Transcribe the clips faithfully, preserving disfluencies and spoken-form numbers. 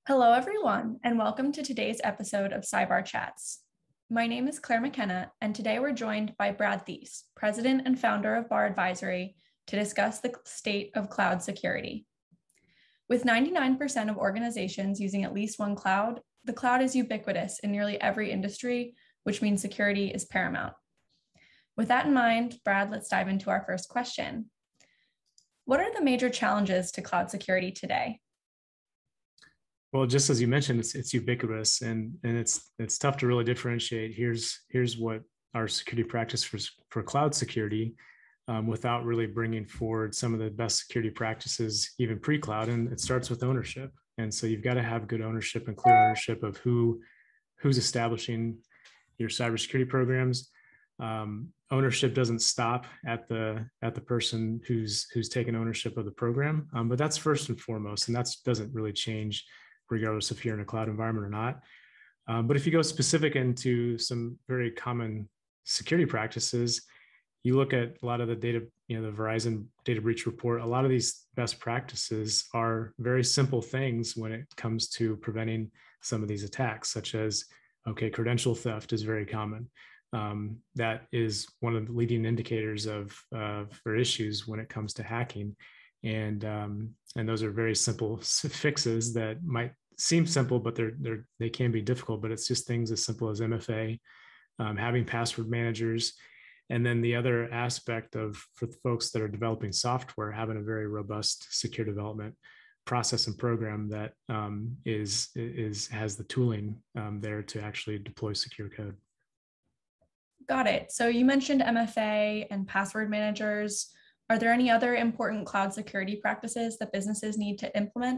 Hello, everyone, and welcome to today's episode of Cybar Chats. My name is Claire McKenna, and today we're joined by Brad Thies, President and founder of Bar Advisory, to discuss the state of cloud security. With ninety-nine percent of organizations using at least one cloud, the cloud is ubiquitous in nearly every industry, which means security is paramount. With that in mind, Brad, let's dive into our first question. What are the major challenges to cloud security today? Well, just as you mentioned, it's it's ubiquitous, and and it's it's tough to really differentiate. Here's here's what our security practice for for cloud security, um, without really bringing forward some of the best security practices, even pre-cloud. And it starts with ownership. And so you've got to have good ownership and clear ownership of who who's establishing your cybersecurity programs. Um, ownership doesn't stop at the at the person who's who's taken ownership of the program, um, but that's first and foremost, and that doesn't really change regardless if you're in a cloud environment or not. Um, but if you go specific into some very common security practices, you look at a lot of the data, you know, the Verizon data breach report, a lot of these best practices are very simple things when it comes to preventing some of these attacks, such as, okay, credential theft is very common. Um, that is one of the leading indicators of, uh, for issues when it comes to hacking. And um, and those are very simple fixes that might seem simple, but they're they're they can be difficult. But it's just things as simple as M F A, um, having password managers, and then the other aspect of for the folks that are developing software, having a very robust secure development process and program that um, is is has the tooling um, there to actually deploy secure code. Got it. So you mentioned M F A and password managers. Are there any other important cloud security practices that businesses need to implement?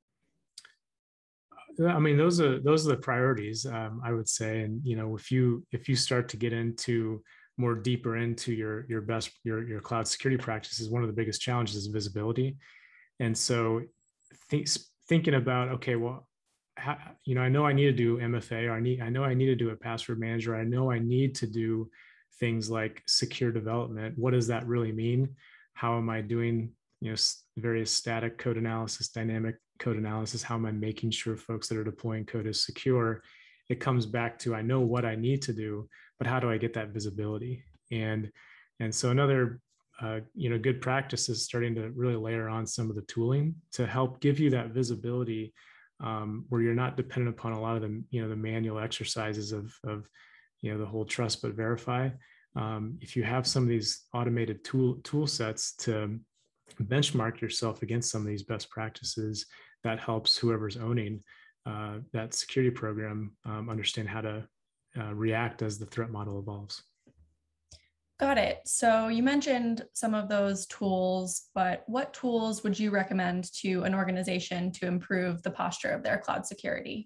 I mean, those are those are the priorities, um, I would say. And you know, if you if you start to get into more deeper into your your best your your cloud security practices, one of the biggest challenges is visibility. And so, think, thinking about, okay, well, how, you know, I know I need to do M F A, or I need I know I need to do a password manager. I know I need to do things like secure development. What does that really mean? How am I doing, you know, various static code analysis, dynamic code analysis? How am I making sure folks that are deploying code is secure? It comes back to, I know what I need to do, but how do I get that visibility? And and so another uh, you know good practice is starting to really layer on some of the tooling to help give you that visibility, um, where you're not dependent upon a lot of the you know the manual exercises of of you know the whole trust but verify. Um, if you have some of these automated tool tool sets to benchmark yourself against some of these best practices, that helps whoever's owning uh, that security program um, understand how to uh, react as the threat model evolves. Got it. So you mentioned some of those tools, but what tools would you recommend to an organization to improve the posture of their cloud security?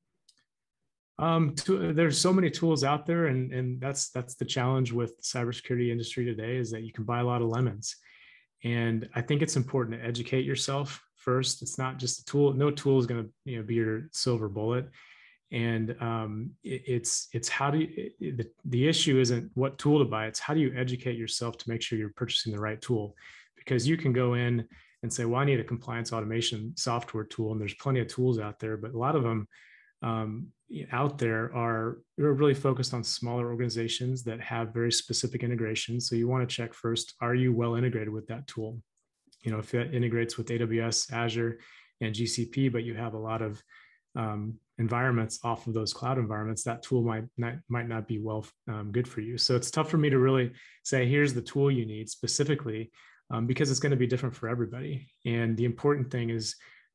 Um, to, there's so many tools out there, and and that's that's the challenge with the cybersecurity industry today, is that you can buy a lot of lemons. And I think it's important to educate yourself first. It's not just a tool. No tool is going to you know be your silver bullet. And um, it, it's it's how do you, it, the, the issue isn't what tool to buy. It's how do you educate yourself to make sure you're purchasing the right tool, because you can go in and say, well, I need a compliance automation software tool, and there's plenty of tools out there, but a lot of them um, out there are really focused on smaller organizations that have very specific integrations. So you want to check first, are you well integrated with that tool? You know, if it integrates with A W S, Azure, and G C P, but you have a lot of um, environments off of those cloud environments, that tool might not, might not be well um, good for you. So it's tough for me to really say, here's the tool you need specifically, um, because it's going to be different for everybody. And the important thing is,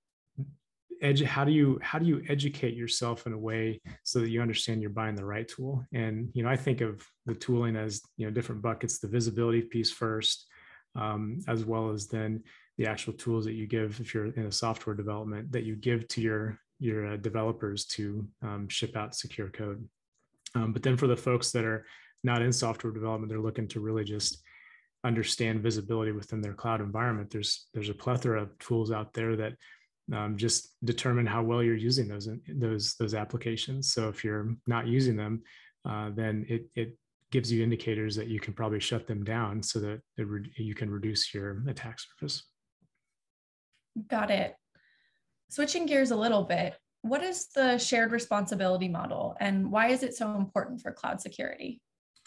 Edu- how do you how do you educate yourself in a way so that you understand you're buying the right tool? And you know, I think of the tooling as you know different buckets: the visibility piece first, um, as well as then the actual tools that you give if you're in a software development, that you give to your your uh, developers to um, ship out secure code. Um, but then for the folks that are not in software development, they're looking to really just understand visibility within their cloud environment. There's there's a plethora of tools out there that Um, just determine how well you're using those those those applications. So if you're not using them, uh, then it it gives you indicators that you can probably shut them down so that it re- you can reduce your attack surface. Got it. Switching gears a little bit, what is the shared responsibility model and why is it so important for cloud security?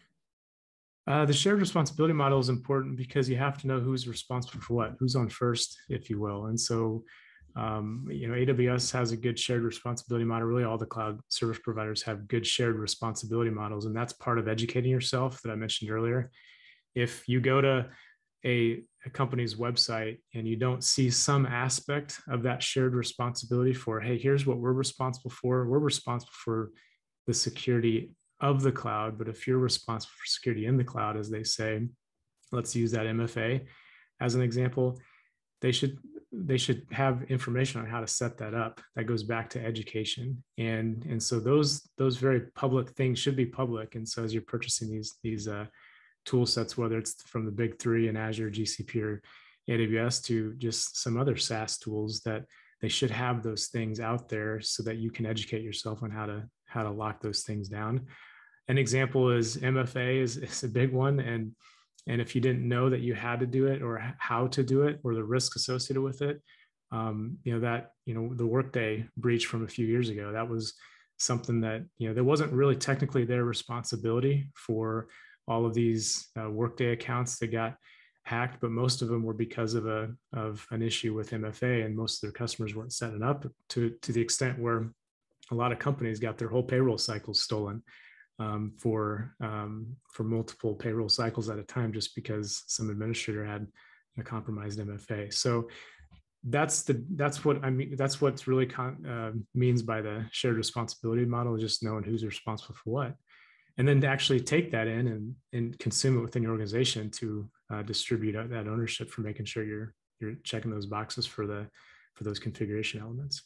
Uh, the shared responsibility model is important because you have to know who's responsible for what, who's on first, if you will. And so, um, you know, A W S has a good shared responsibility model. Really, all the cloud service providers have good shared responsibility models. And that's part of educating yourself that I mentioned earlier. If you go to a, a company's website and you don't see some aspect of that shared responsibility for, hey, here's what we're responsible for. We're responsible for the security of the cloud, but if you're responsible for security in the cloud, as they say, let's use that M F A as an example, they should they should have information on how to set that up. That goes back to education, and and so those those very public things should be public. And so as you're purchasing these these uh, tool sets, whether it's from the big three in Azure, G C P, or A W S to just some other SaaS tools, that they should have those things out there so that you can educate yourself on how to how to lock those things down. An example is M F A is, is a big one. And, and if you didn't know that you had to do it or how to do it or the risk associated with it, um, you know, that, you know, the Workday breach from a few years ago, that was something that, you know, there wasn't really technically their responsibility for all of these uh, Workday accounts that got hacked, but most of them were because of a of an issue with M F A, and most of their customers weren't setting up to, to the extent where a lot of companies got their whole payroll cycles stolen. Um, for um, for multiple payroll cycles at a time, just because some administrator had a compromised M F A. So that's the that's what I mean. That's what's really con, uh, means by the shared responsibility model, just knowing who's responsible for what, and then to actually take that in and and consume it within your organization to uh, distribute that ownership for making sure you're you're checking those boxes for the for those configuration elements.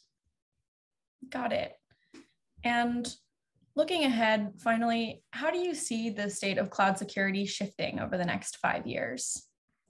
Got it. And looking ahead, finally, how do you see the state of cloud security shifting over the next five years?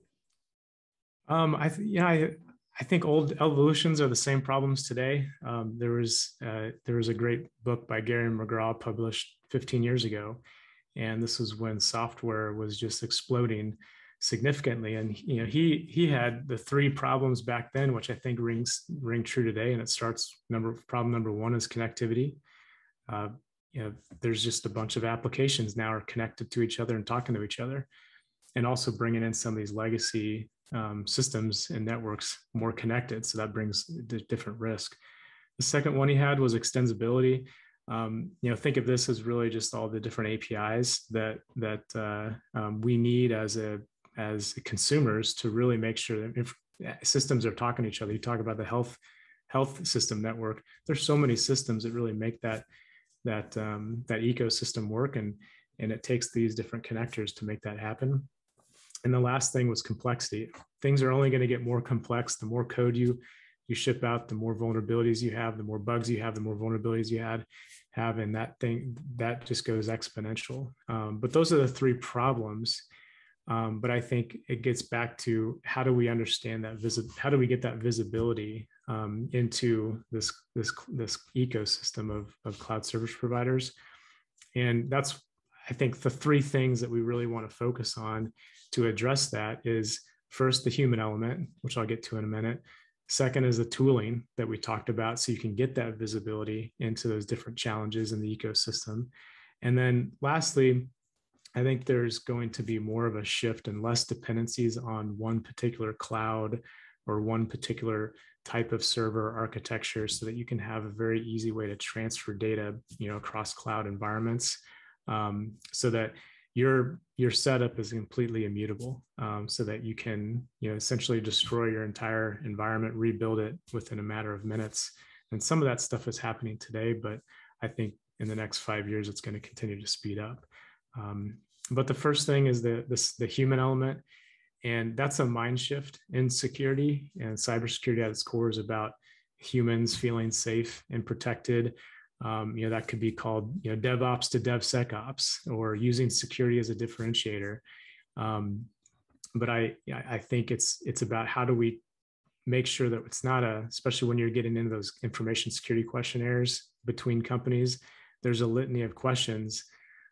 Um, I th- yeah, I, I think old evolutions are the same problems today. Um, there was uh, there was a great book by Gary McGraw published fifteen years ago, and this was when software was just exploding significantly. And you know, he he had the three problems back then, which I think rings ring true today. And it starts number problem number one is connectivity. Uh, you know, there's just a bunch of applications now are connected to each other and talking to each other, and also bringing in some of these legacy um, systems and networks more connected. So that brings a different risk. The second one he had was extensibility. Um, you know, think of this as really just all the different A P Is that that uh, um, we need as a as consumers to really make sure that if systems are talking to each other. You talk about the health health system network. There's so many systems that really make that that um, that ecosystem work, and and it takes these different connectors to make that happen. And the last thing was complexity. Things are only going to get more complex. The more code you you ship out, the more vulnerabilities you have, the more bugs you have, the more vulnerabilities you had have, and that thing that just goes exponential. Um, but those are the three problems. Um, but I think it gets back to how do we understand that visit? How do we get that visibility um, into this this this ecosystem of of cloud service providers? And that's, I think, the three things that we really want to focus on to address that is first the human element, which I'll get to in a minute. Second is the tooling that we talked about, so you can get that visibility into those different challenges in the ecosystem. And then lastly, I think there's going to be more of a shift and less dependencies on one particular cloud or one particular type of server architecture, so that you can have a very easy way to transfer data, you know, across cloud environments, um, so that your your setup is completely immutable, um, so that you can, you know, essentially destroy your entire environment, rebuild it within a matter of minutes. And some of that stuff is happening today, but I think in the next five years, it's going to continue to speed up. Um, but the first thing is the, the, the human element, and that's a mind shift in security. And cybersecurity at its core is about humans feeling safe and protected. Um, you know, that could be called, you know, DevOps to DevSecOps, or using security as a differentiator. Um, but I, I think it's it's about how do we make sure that it's not a, especially when you're getting into those information security questionnaires between companies, there's a litany of questions.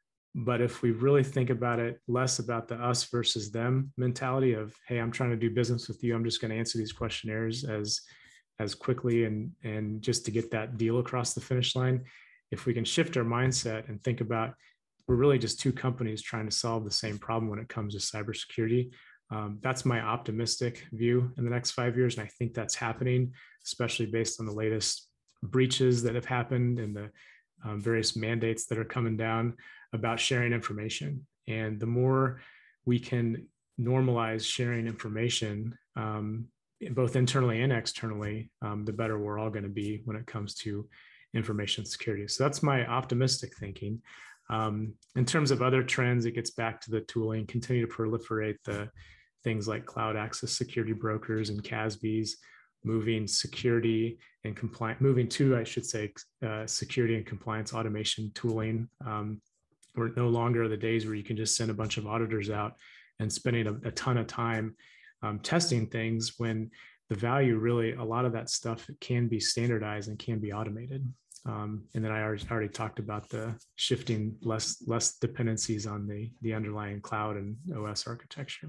But if we really think about it, less about the us versus them mentality of, hey, I'm trying to do business with you, I'm just going to answer these questionnaires as as quickly and, and just to get that deal across the finish line. If we can shift our mindset and think about we're really just two companies trying to solve the same problem when it comes to cybersecurity, um, that's my optimistic view in the next five years. And I think that's happening, especially based on the latest breaches that have happened and the um, various mandates that are coming down about sharing information. And the more we can normalize sharing information, um, both internally and externally, um, the better we're all going to be when it comes to information security. So that's my optimistic thinking. Um, in terms of other trends, it gets back to the tooling, continue to proliferate the things like cloud access security brokers and C A S Bs, moving security and compliance, moving to, I should say, uh, security and compliance automation tooling. Um, we're no longer the days where you can just send a bunch of auditors out and spending a, a ton of time um, testing things, when the value really, a lot of that stuff can be standardized and can be automated. Um, and then I already, already talked about the shifting less, less dependencies on the, the underlying cloud and O S architecture.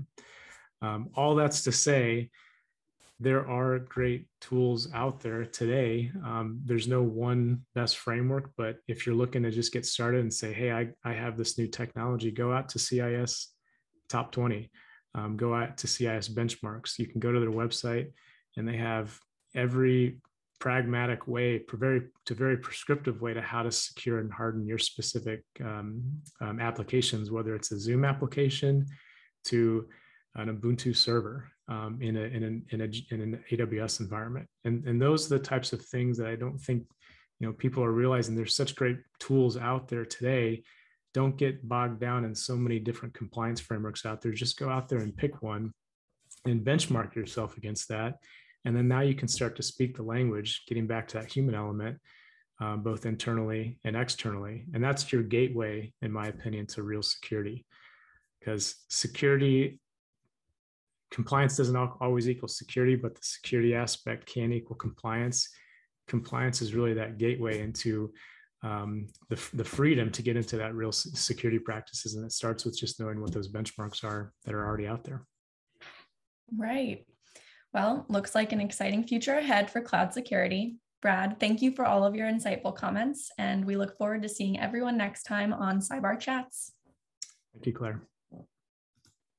Um, all that's to say, there are great tools out there today. Um, there's no one best framework, but if you're looking to just get started and say, hey, I, I have this new technology, go out to C I S Top twenty, um, go out to C I S benchmarks. You can go to their website and they have every pragmatic way, very to very prescriptive way to how to secure and harden your specific um, um, applications, whether it's a Zoom application to an Ubuntu server um, in, a, in, an, in, a, in an A W S environment. And, and those are the types of things that I don't think, you know, people are realizing. There's such great tools out there today. Don't get bogged down in so many different compliance frameworks out there. Just go out there and pick one and benchmark yourself against that. And then now you can start to speak the language, getting back to that human element, um, both internally and externally. And that's your gateway, in my opinion, to real security. Because security, compliance doesn't always equal security, but the security aspect can equal compliance. Compliance is really that gateway into um, the, the freedom to get into that real security practices. And it starts with just knowing what those benchmarks are that are already out there. Right. Well, looks like an exciting future ahead for cloud security. Brad, thank you for all of your insightful comments, and we look forward to seeing everyone next time on Cybar Chats. Thank you, Claire.